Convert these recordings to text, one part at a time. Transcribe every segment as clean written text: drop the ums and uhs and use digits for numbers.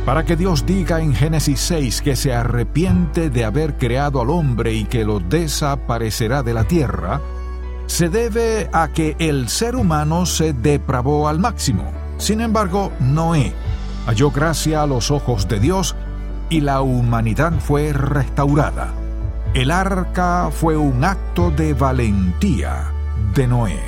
Para que Dios diga en Génesis 6 que se arrepiente de haber creado al hombre y que lo desaparecerá de la tierra, se debe a que el ser humano se depravó al máximo. Sin embargo, Noé halló gracia a los ojos de Dios y la humanidad fue restaurada. El arca fue un acto de valentía de Noé.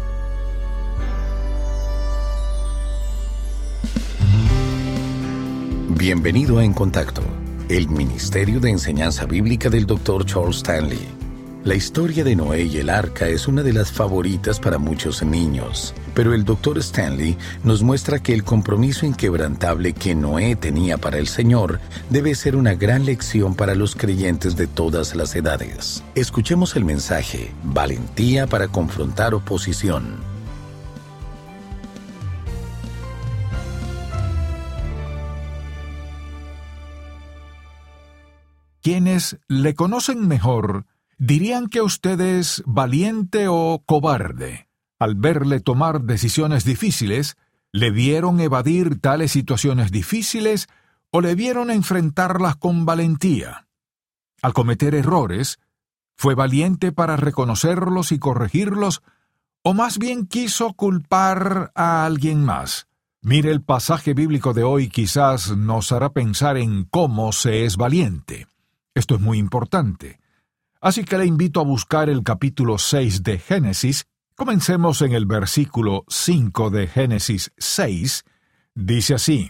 Bienvenido a En Contacto, el Ministerio de Enseñanza Bíblica del Dr. Charles Stanley. La historia de Noé y el arca es una de las favoritas para muchos niños, pero el Dr. Stanley nos muestra que el compromiso inquebrantable que Noé tenía para el Señor debe ser una gran lección para los creyentes de todas las edades. Escuchemos el mensaje, Valentía para confrontar oposición. Quienes le conocen mejor dirían que usted es valiente o cobarde. Al verle tomar decisiones difíciles, ¿le vieron evadir tales situaciones difíciles o le vieron enfrentarlas con valentía? Al cometer errores, ¿fue valiente para reconocerlos y corregirlos o más bien quiso culpar a alguien más? Mire, el pasaje bíblico de hoy quizás nos hará pensar en cómo se es valiente. Esto es muy importante. Así que le invito a buscar el capítulo 6 de Génesis. Comencemos en el versículo 5 de Génesis 6. Dice así: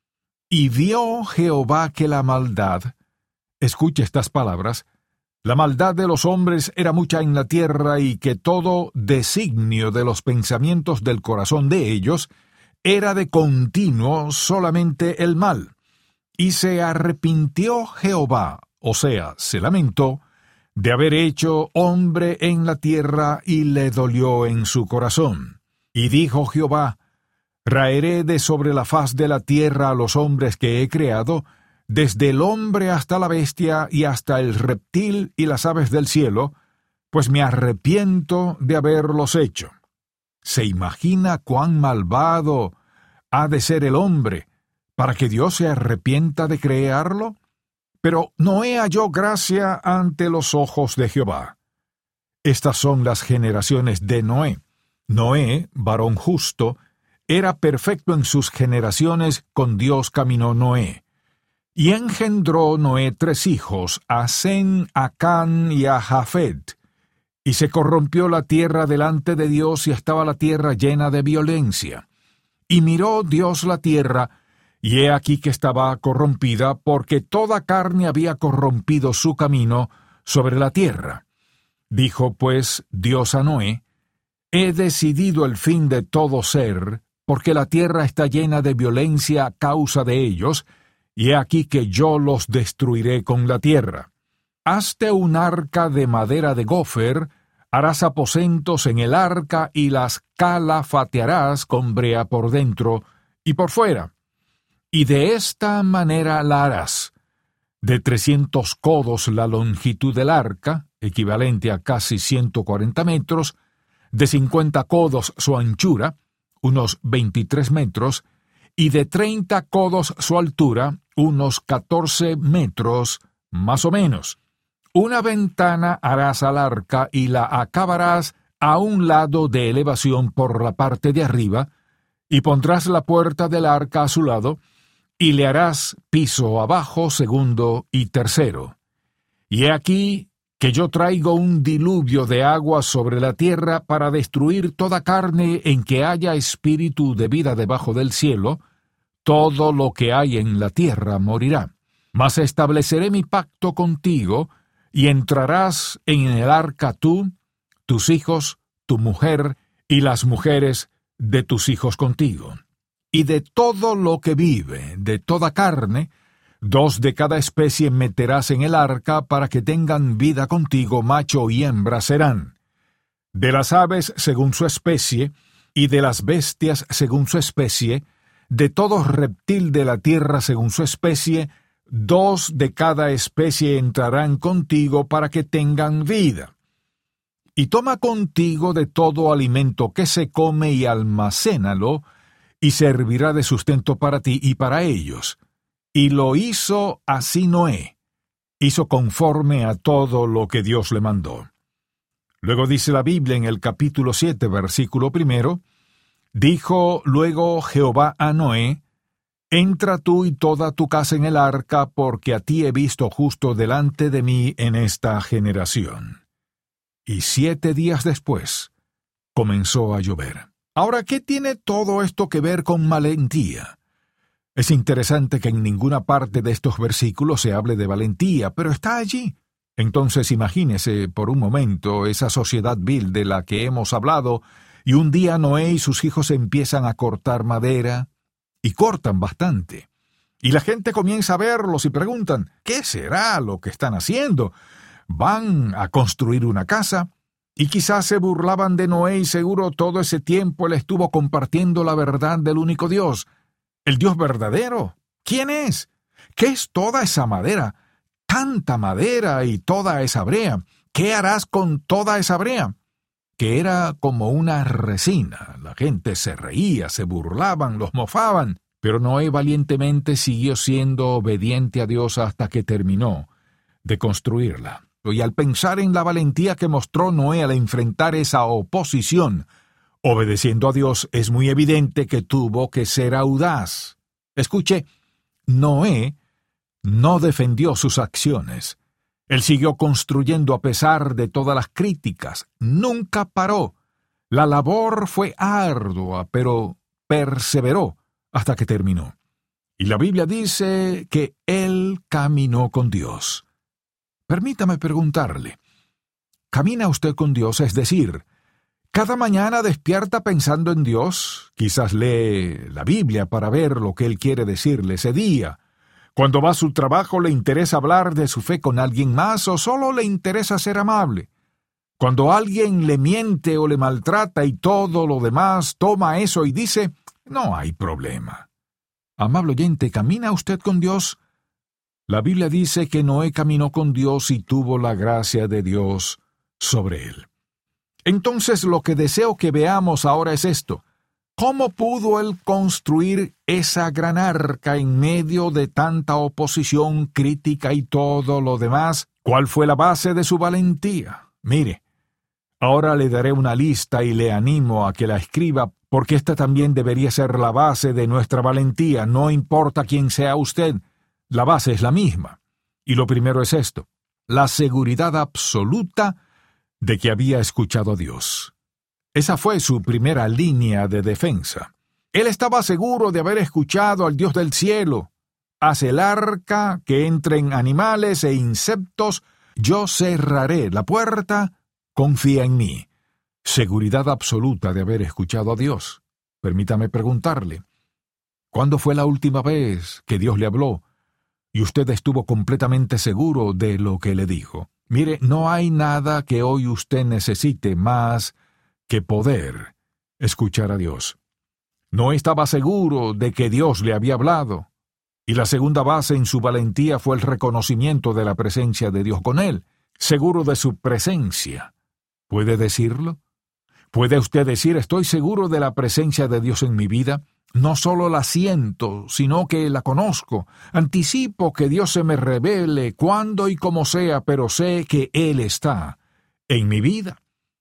Y vio Jehová que la maldad, escuche estas palabras, la maldad de los hombres era mucha en la tierra y que todo designio de los pensamientos del corazón de ellos era de continuo solamente el mal. Y se arrepintió Jehová, o sea, se lamentó, de haber hecho hombre en la tierra y le dolió en su corazón. Y dijo Jehová: Raeré de sobre la faz de la tierra a los hombres que he creado, desde el hombre hasta la bestia y hasta el reptil y las aves del cielo, pues me arrepiento de haberlos hecho. ¿Se imagina cuán malvado ha de ser el hombre para que Dios se arrepienta de crearlo? Pero Noé halló gracia ante los ojos de Jehová. Estas son las generaciones de Noé. Noé, varón justo, era perfecto en sus generaciones, con Dios caminó Noé. Y engendró Noé 3 hijos, a Sem, a Can y a Jafet. Y se corrompió la tierra delante de Dios y estaba la tierra llena de violencia. Y miró Dios la tierra, y he aquí que estaba corrompida, porque toda carne había corrompido su camino sobre la tierra. Dijo pues Dios a Noé: He decidido el fin de todo ser, porque la tierra está llena de violencia a causa de ellos, y he aquí que yo los destruiré con la tierra. Hazte un arca de madera de gofer, harás aposentos en el arca y las calafatearás con brea por dentro y por fuera. Y de esta manera la harás: de 300 codos la longitud del arca, equivalente a casi 140 metros, de 50 codos su anchura, unos 23 metros, y de 30 codos su altura, unos 14 metros, más o menos. Una ventana harás al arca y la acabarás a un lado de elevación por la parte de arriba, y pondrás la puerta del arca a su lado, y le harás piso abajo, segundo y tercero. Y he aquí que yo traigo un diluvio de agua sobre la tierra para destruir toda carne en que haya espíritu de vida debajo del cielo. Todo lo que hay en la tierra morirá. Mas estableceré mi pacto contigo, y entrarás en el arca tú, tus hijos, tu mujer, y las mujeres de tus hijos contigo. Y de todo lo que vive, de toda carne, 2 de cada especie meterás en el arca para que tengan vida contigo, macho y hembra serán. De las aves según su especie, y de las bestias según su especie, de todo reptil de la tierra según su especie, 2 de cada especie entrarán contigo para que tengan vida. Y toma contigo de todo alimento que se come y almacénalo, y servirá de sustento para ti y para ellos. Y lo hizo así Noé. Hizo conforme a todo lo que Dios le mandó. Luego dice la Biblia en el capítulo 7, versículo 1, dijo luego Jehová a Noé, entra tú y toda tu casa en el arca, porque a ti he visto justo delante de mí en esta generación. Y 7 días después comenzó a llover. Ahora, ¿qué tiene todo esto que ver con valentía? Es interesante que en ninguna parte de estos versículos se hable de valentía, pero está allí. Entonces imagínese por un momento esa sociedad vil de la que hemos hablado, y un día Noé y sus hijos empiezan a cortar madera, y cortan bastante. Y la gente comienza a verlos y preguntan, ¿qué será lo que están haciendo? ¿Van a construir una casa? Y quizás se burlaban de Noé y seguro todo ese tiempo él estuvo compartiendo la verdad del único Dios. ¿El Dios verdadero? ¿Quién es? ¿Qué es toda esa madera? Tanta madera y toda esa brea. ¿Qué harás con toda esa brea? Que era como una resina. La gente se reía, se burlaban, los mofaban. Pero Noé valientemente siguió siendo obediente a Dios hasta que terminó de construirla. Y al pensar en la valentía que mostró Noé al enfrentar esa oposición, obedeciendo a Dios, es muy evidente que tuvo que ser audaz. Escuche, Noé no defendió sus acciones. Él siguió construyendo a pesar de todas las críticas. Nunca paró. La labor fue ardua, pero perseveró hasta que terminó. Y la Biblia dice que él caminó con Dios. Permítame preguntarle, ¿camina usted con Dios? Es decir, ¿cada mañana despierta pensando en Dios? Quizás lee la Biblia para ver lo que Él quiere decirle ese día. Cuando va a su trabajo, ¿le interesa hablar de su fe con alguien más o solo le interesa ser amable? Cuando alguien le miente o le maltrata y todo lo demás, toma eso y dice, no hay problema. Amable oyente, ¿camina usted con Dios? La Biblia dice que Noé caminó con Dios y tuvo la gracia de Dios sobre él. Entonces lo que deseo que veamos ahora es esto. ¿Cómo pudo él construir esa gran arca en medio de tanta oposición, crítica y todo lo demás? ¿Cuál fue la base de su valentía? Mire, ahora le daré una lista y le animo a que la escriba, porque esta también debería ser la base de nuestra valentía. No importa quién sea usted, la base es la misma. Y lo primero es esto: la seguridad absoluta de que había escuchado a Dios. Esa fue su primera línea de defensa. Él estaba seguro de haber escuchado al Dios del cielo. Haz el arca, que entren animales e insectos, yo cerraré la puerta, confía en mí. Seguridad absoluta de haber escuchado a Dios. Permítame preguntarle, ¿cuándo fue la última vez que Dios le habló y usted estuvo completamente seguro de lo que le dijo? Mire, no hay nada que hoy usted necesite más que poder escuchar a Dios. No estaba seguro de que Dios le había hablado, y la segunda base en su valentía fue el reconocimiento de la presencia de Dios con él, seguro de su presencia. ¿Puede decirlo? ¿Puede usted decir, estoy seguro de la presencia de Dios en mi vida? No solo la siento, sino que la conozco. Anticipo que Dios se me revele cuando y como sea, pero sé que Él está en mi vida.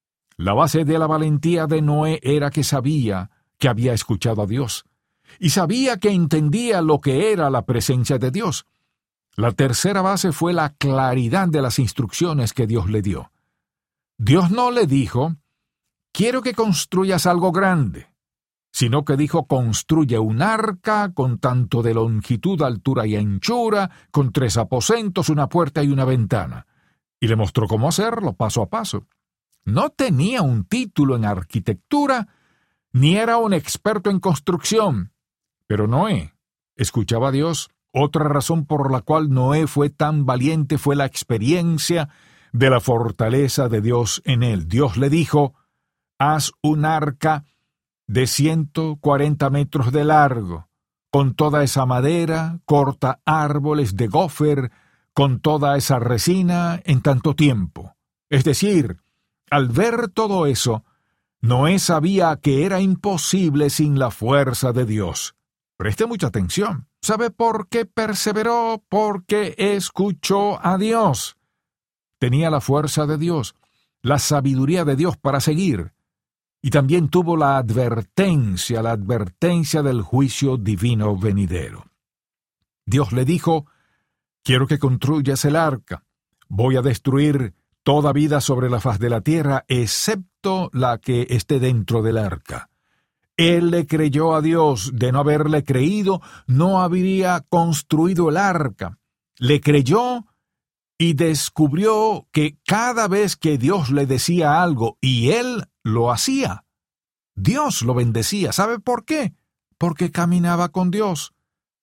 La base de la valentía de Noé era que sabía que había escuchado a Dios, y sabía que entendía lo que era la presencia de Dios. La tercera base fue la claridad de las instrucciones que Dios le dio. Dios no le dijo, quiero que construyas algo grande, sino que dijo, construye un arca con tanto de longitud, altura y anchura, con 3 aposentos, una puerta y una ventana. Y le mostró cómo hacerlo, paso a paso. No tenía un título en arquitectura, ni era un experto en construcción. Pero Noé escuchaba a Dios. Otra razón por la cual Noé fue tan valiente fue la experiencia de la fortaleza de Dios en él. Dios le dijo, haz un arca de 140 metros de largo, con toda esa madera, corta árboles de gofer, con toda esa resina en tanto tiempo. Es decir, al ver todo eso, Noé sabía que era imposible sin la fuerza de Dios. Preste mucha atención. ¿Sabe por qué perseveró? Porque escuchó a Dios. Tenía la fuerza de Dios, la sabiduría de Dios para seguir. Y también tuvo la advertencia del juicio divino venidero. Dios le dijo: quiero que construyas el arca. Voy a destruir toda vida sobre la faz de la tierra, excepto la que esté dentro del arca. Él le creyó a Dios. De no haberle creído, no habría construido el arca. Le creyó y descubrió que cada vez que Dios le decía algo y él lo hacía, Dios lo bendecía. ¿Sabe por qué? Porque caminaba con Dios.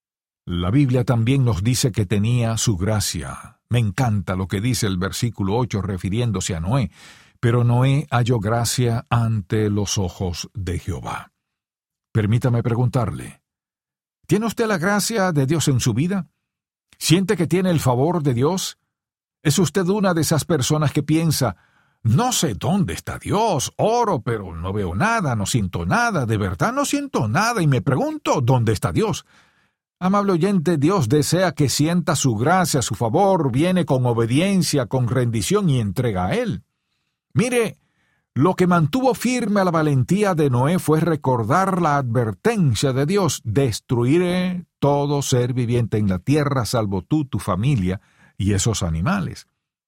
La Biblia también nos dice que tenía su gracia. Me encanta lo que dice el versículo 8 refiriéndose a Noé. Pero Noé halló gracia ante los ojos de Jehová. Permítame preguntarle, ¿tiene usted la gracia de Dios en su vida? ¿Siente que tiene el favor de Dios? ¿Es usted una de esas personas que piensa: no sé dónde está Dios, oro, pero no veo nada, no siento nada, de verdad no siento nada, y me pregunto, ¿dónde está Dios? Amable oyente, Dios desea que sienta su gracia, su favor, viene con obediencia, con rendición y entrega a Él. Mire, lo que mantuvo firme a la valentía de Noé fue recordar la advertencia de Dios: destruiré todo ser viviente en la tierra, salvo tú, tu familia y esos animales.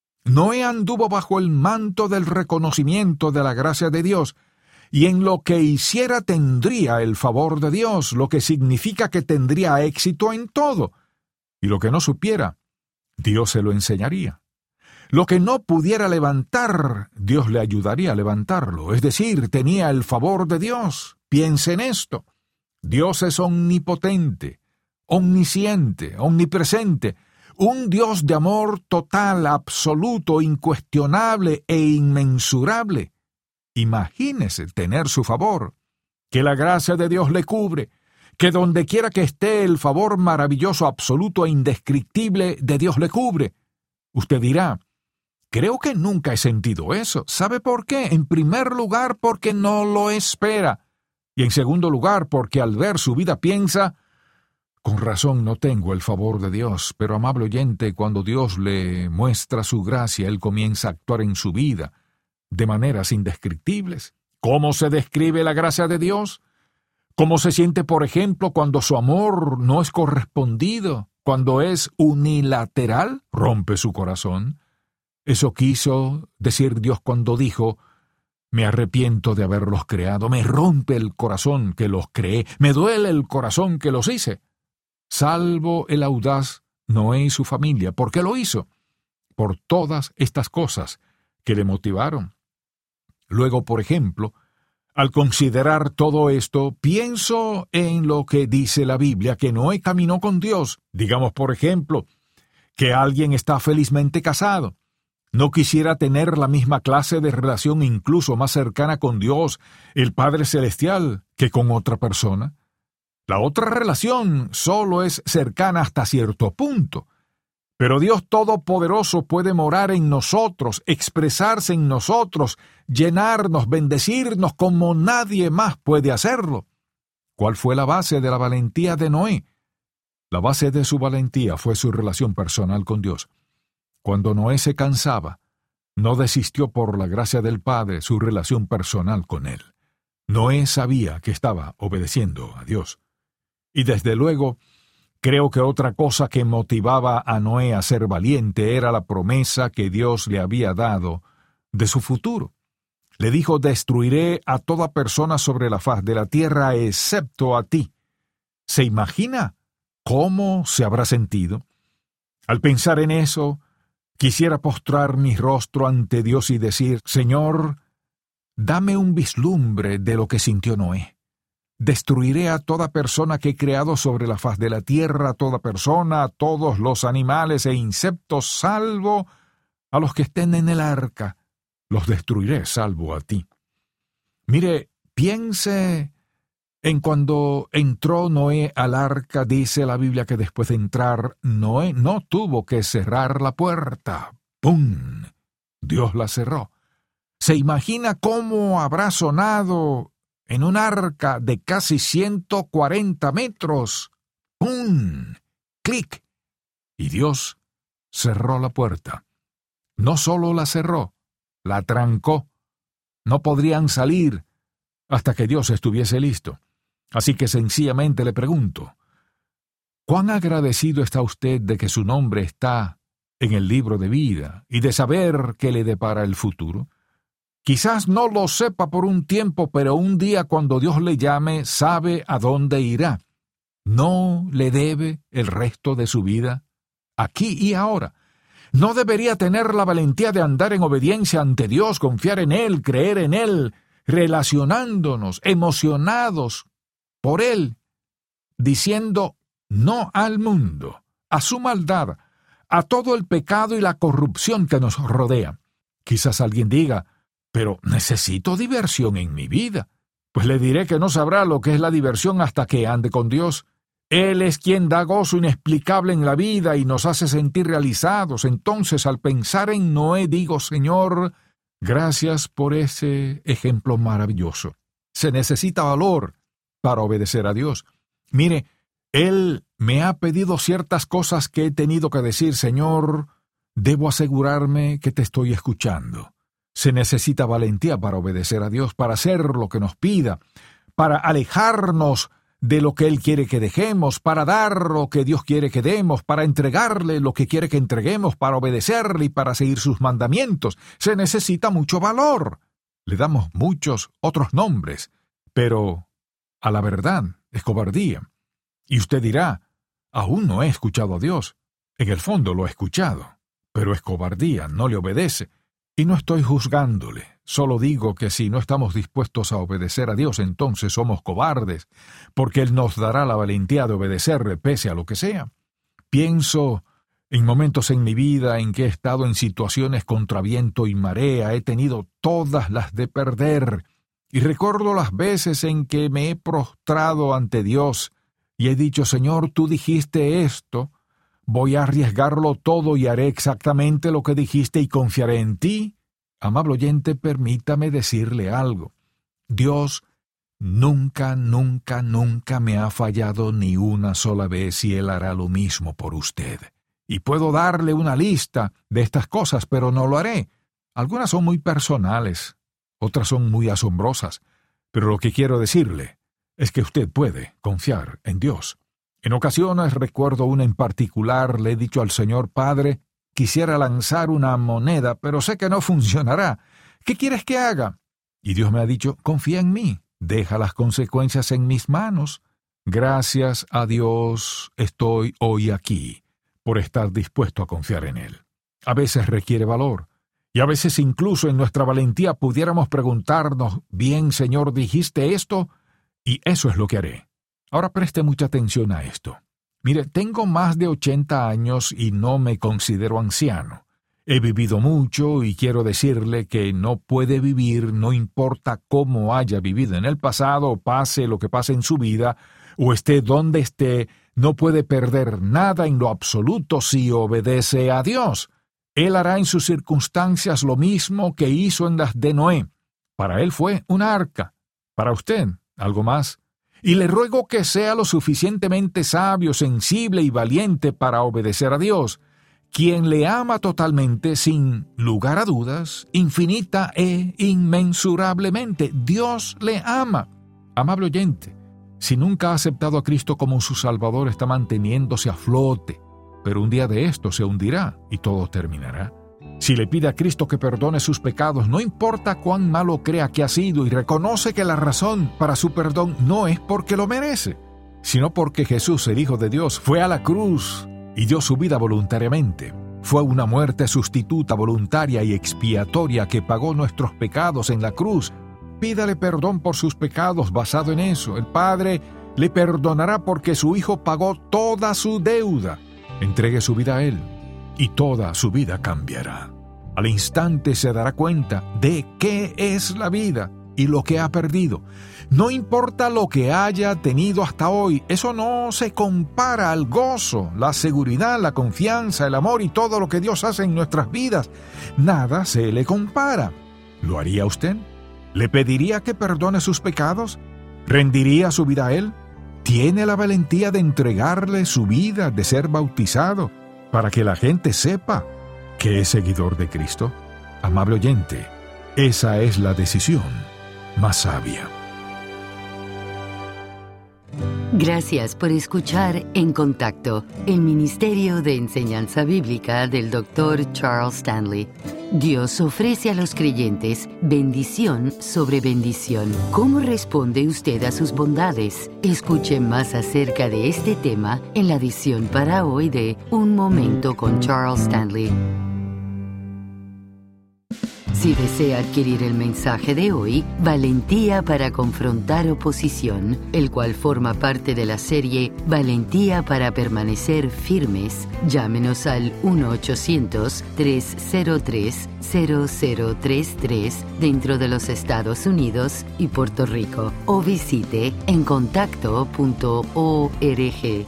Noé anduvo bajo el manto del reconocimiento de la gracia de Dios, y en lo que hiciera tendría el favor de Dios, lo que significa que tendría éxito en todo. Y lo que no supiera, Dios se lo enseñaría. Lo que no pudiera levantar, Dios le ayudaría a levantarlo. Es decir, tenía el favor de Dios. Piense en esto. Dios es omnipotente, omnisciente, omnipresente, un Dios de amor total, absoluto, incuestionable e inmensurable. Imagínese tener su favor, que la gracia de Dios le cubre, que donde quiera que esté el favor maravilloso, absoluto e indescriptible de Dios le cubre. Usted dirá: creo que nunca he sentido eso. ¿Sabe por qué? En primer lugar, porque no lo espera. Y en segundo lugar, porque al ver su vida piensa: con razón no tengo el favor de Dios. Pero, amable oyente, cuando Dios le muestra su gracia, Él comienza a actuar en su vida de maneras indescriptibles. ¿Cómo se describe la gracia de Dios? ¿Cómo se siente, por ejemplo, cuando su amor no es correspondido? Cuando es unilateral, rompe su corazón. Eso quiso decir Dios cuando dijo: me arrepiento de haberlos creado, me rompe el corazón que los creé, me duele el corazón que los hice. Salvo el audaz Noé y su familia. ¿Por qué lo hizo? Por todas estas cosas que le motivaron. Luego, por ejemplo, al considerar todo esto, pienso en lo que dice la Biblia, que Noé caminó con Dios. Digamos, por ejemplo, que alguien está felizmente casado. ¿No quisiera tener la misma clase de relación, incluso más cercana con Dios, el Padre Celestial, que con otra persona? La otra relación solo es cercana hasta cierto punto. Pero Dios Todopoderoso puede morar en nosotros, expresarse en nosotros, llenarnos, bendecirnos como nadie más puede hacerlo. ¿Cuál fue la base de la valentía de Noé? La base de su valentía fue su relación personal con Dios. Cuando Noé se cansaba, no desistió por la gracia del Padre su relación personal con Él. Noé sabía que estaba obedeciendo a Dios. Y desde luego, creo que otra cosa que motivaba a Noé a ser valiente era la promesa que Dios le había dado de su futuro. Le dijo: destruiré a toda persona sobre la faz de la tierra excepto a ti. ¿Se imagina cómo se habrá sentido? Al pensar en eso, quisiera postrar mi rostro ante Dios y decir: Señor, dame un vislumbre de lo que sintió Noé. Destruiré a toda persona que he creado sobre la faz de la tierra, a toda persona, a todos los animales e insectos, salvo a los que estén en el arca. Los destruiré, salvo a ti. Mire, piense en cuando entró Noé al arca. Dice la Biblia que después de entrar, Noé no tuvo que cerrar la puerta. ¡Pum! Dios la cerró. ¿Se imagina cómo habrá sonado en un arca de casi 140 metros? ¡Pum! ¡Clic! Y Dios cerró la puerta. No solo la cerró, la trancó. No podrían salir hasta que Dios estuviese listo. Así que sencillamente le pregunto, ¿cuán agradecido está usted de que su nombre está en el libro de vida y de saber qué le depara el futuro? Quizás no lo sepa por un tiempo, pero un día cuando Dios le llame, sabe a dónde irá. ¿No le debe el resto de su vida? Aquí y ahora. ¿No debería tener la valentía de andar en obediencia ante Dios, confiar en Él, creer en Él, relacionándonos, emocionados por Él, diciendo no al mundo, a su maldad, a todo el pecado y la corrupción que nos rodea? Quizás alguien diga, pero necesito diversión en mi vida. Pues le diré que no sabrá lo que es la diversión hasta que ande con Dios. Él es quien da gozo inexplicable en la vida y nos hace sentir realizados. Entonces, al pensar en Noé, digo, Señor, gracias por ese ejemplo maravilloso. Se necesita valor para obedecer a Dios. Mire, Él me ha pedido ciertas cosas que he tenido que decir, Señor, debo asegurarme que te estoy escuchando. Se necesita valentía para obedecer a Dios, para hacer lo que nos pida, para alejarnos de lo que Él quiere que dejemos, para dar lo que Dios quiere que demos, para entregarle lo que quiere que entreguemos, para obedecerle y para seguir sus mandamientos. Se necesita mucho valor. Le damos muchos otros nombres, pero a la verdad es cobardía. Y usted dirá, aún no he escuchado a Dios. En el fondo lo he escuchado, pero es cobardía, no le obedece. Y no estoy juzgándole, solo digo que si no estamos dispuestos a obedecer a Dios, entonces somos cobardes, porque Él nos dará la valentía de obedecerle pese a lo que sea. Pienso en momentos en mi vida en que he estado en situaciones contra viento y marea, he tenido todas las de perder, y recuerdo las veces en que me he prostrado ante Dios y he dicho, Señor, tú dijiste esto, voy a arriesgarlo todo y haré exactamente lo que dijiste y confiaré en ti. Amable oyente, permítame decirle algo. Dios nunca me ha fallado ni una sola vez y Él hará lo mismo por usted. Y puedo darle una lista de estas cosas, pero no lo haré. Algunas son muy personales, otras son muy asombrosas, pero lo que quiero decirle es que usted puede confiar en Dios. En ocasiones, recuerdo una en particular, le he dicho al Señor, Padre, quisiera lanzar una moneda, pero sé que no funcionará. ¿Qué quieres que haga? Y Dios me ha dicho, confía en mí, deja las consecuencias en mis manos. Gracias a Dios estoy hoy aquí, por estar dispuesto a confiar en Él. A veces requiere valor, y a veces incluso en nuestra valentía pudiéramos preguntarnos, bien, Señor, dijiste esto, y eso es lo que haré. Ahora preste mucha atención a esto. Mire, tengo más de 80 años y no me considero anciano. He vivido mucho y quiero decirle que no puede vivir, no importa cómo haya vivido en el pasado, o pase lo que pase en su vida, o esté donde esté, no puede perder nada en lo absoluto si obedece a Dios. Él hará en sus circunstancias lo mismo que hizo en las de Noé. Para él fue una arca. Para usted, algo más. Y le ruego que sea lo suficientemente sabio, sensible y valiente para obedecer a Dios, quien le ama totalmente, sin lugar a dudas, infinita e inmensurablemente. Dios le ama. Amable oyente, si nunca ha aceptado a Cristo como su Salvador, está manteniéndose a flote, pero un día de esto se hundirá y todo terminará. Si le pide a Cristo que perdone sus pecados, no importa cuán malo crea que ha sido y reconoce que la razón para su perdón no es porque lo merece, sino porque Jesús, el Hijo de Dios, fue a la cruz y dio su vida voluntariamente. Fue una muerte sustituta, voluntaria y expiatoria que pagó nuestros pecados en la cruz. Pídale perdón por sus pecados basado en eso. El Padre le perdonará porque su Hijo pagó toda su deuda. Entregue su vida a Él y toda su vida cambiará. Al instante se dará cuenta de qué es la vida y lo que ha perdido. No importa lo que haya tenido hasta hoy, eso no se compara al gozo, la seguridad, la confianza, el amor y todo lo que Dios hace en nuestras vidas. Nada se le compara. ¿Lo haría usted? ¿Le pediría que perdone sus pecados? ¿Rendiría su vida a Él? tiene la valentía de entregarle su vida, de ser bautizado, para que la gente sepa que es seguidor de Cristo? Amable oyente, esa es la decisión más sabia. Gracias por escuchar En Contacto, el Ministerio de Enseñanza Bíblica del Dr. Charles Stanley. Dios ofrece a los creyentes bendición sobre bendición. ¿Cómo responde usted a sus bondades? Escuche más acerca de este tema en la edición para hoy de Un Momento con Charles Stanley. Si desea adquirir el mensaje de hoy, Valentía para confrontar oposición, el cual forma parte de la serie Valentía para permanecer firmes, llámenos al 1-800-303-0033 dentro de los Estados Unidos y Puerto Rico, o visite encontacto.org.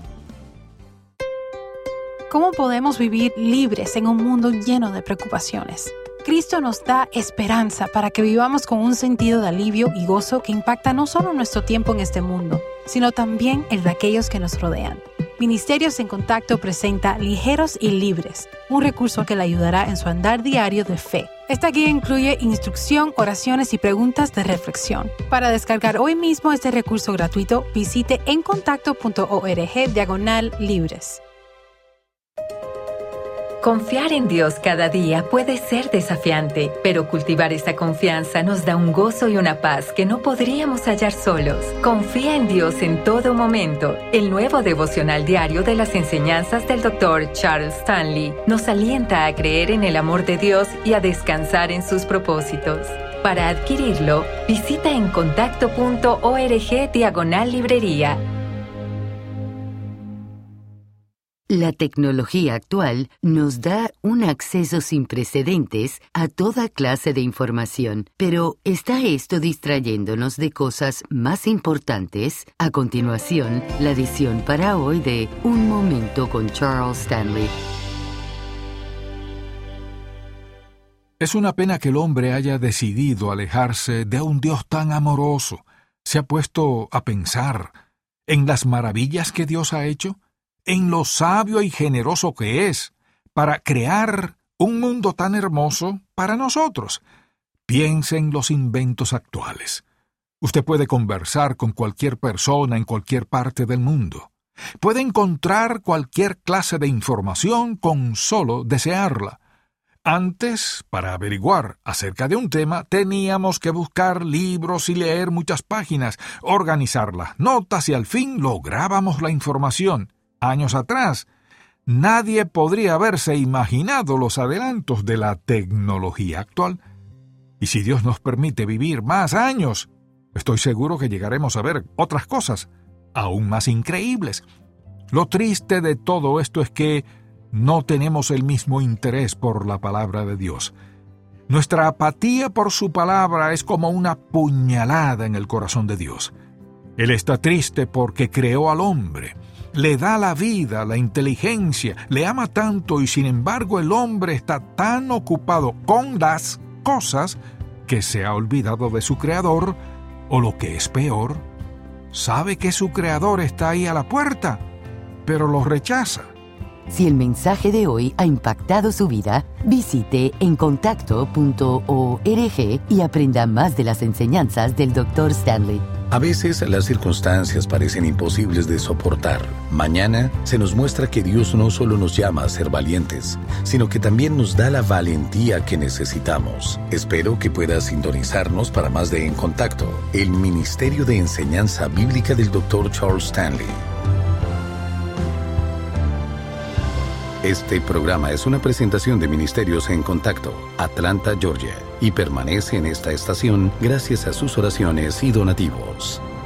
¿Cómo podemos vivir libres en un mundo lleno de preocupaciones? Cristo nos da esperanza para que vivamos con un sentido de alivio y gozo que impacta no solo nuestro tiempo en este mundo, sino también el de aquellos que nos rodean. Ministerios en Contacto presenta Ligeros y Libres, un recurso que le ayudará en su andar diario de fe. Esta guía incluye instrucción, oraciones y preguntas de reflexión. Para descargar hoy mismo este recurso gratuito, visite encontacto.org/libres. Confiar en Dios cada día puede ser desafiante, pero cultivar esta confianza nos da un gozo y una paz que no podríamos hallar solos. Confía en Dios en todo momento. El nuevo devocional diario de las enseñanzas del Dr. Charles Stanley nos alienta a creer en el amor de Dios y a descansar en sus propósitos. Para adquirirlo, visita encontacto.org/librería. La tecnología actual nos da un acceso sin precedentes a toda clase de información, pero ¿está esto distrayéndonos de cosas más importantes? A continuación, la edición para hoy de Un Momento con Charles Stanley. Es una pena que el hombre haya decidido alejarse de un Dios tan amoroso. ¿Se ha puesto a pensar en las maravillas que Dios ha hecho? En lo sabio y generoso que es para crear un mundo tan hermoso para nosotros. Piense en los inventos actuales. Usted puede conversar con cualquier persona en cualquier parte del mundo. Puede encontrar cualquier clase de información con solo desearla. Antes, para averiguar acerca de un tema, teníamos que buscar libros y leer muchas páginas, organizar las notas y al fin lográbamos la información. Años atrás, nadie podría haberse imaginado los adelantos de la tecnología actual. Y si Dios nos permite vivir más años, estoy seguro que llegaremos a ver otras cosas aún más increíbles. Lo triste de todo esto es que no tenemos el mismo interés por la palabra de Dios. Nuestra apatía por su palabra es como una puñalada en el corazón de Dios. Él está triste porque creó al hombre. Le da la vida, la inteligencia, le ama tanto y sin embargo el hombre está tan ocupado con las cosas que se ha olvidado de su creador, o lo que es peor, sabe que su creador está ahí a la puerta, pero lo rechaza. Si el mensaje de hoy ha impactado su vida, visite encontacto.org y aprenda más de las enseñanzas del Dr. Stanley. A veces las circunstancias parecen imposibles de soportar. Mañana se nos muestra que Dios no solo nos llama a ser valientes, sino que también nos da la valentía que necesitamos. Espero que pueda sintonizarnos para más de En Contacto, el Ministerio de Enseñanza Bíblica del Dr. Charles Stanley. Este programa es una presentación de Ministerios en Contacto, Atlanta, Georgia, y permanece en esta estación gracias a sus oraciones y donativos.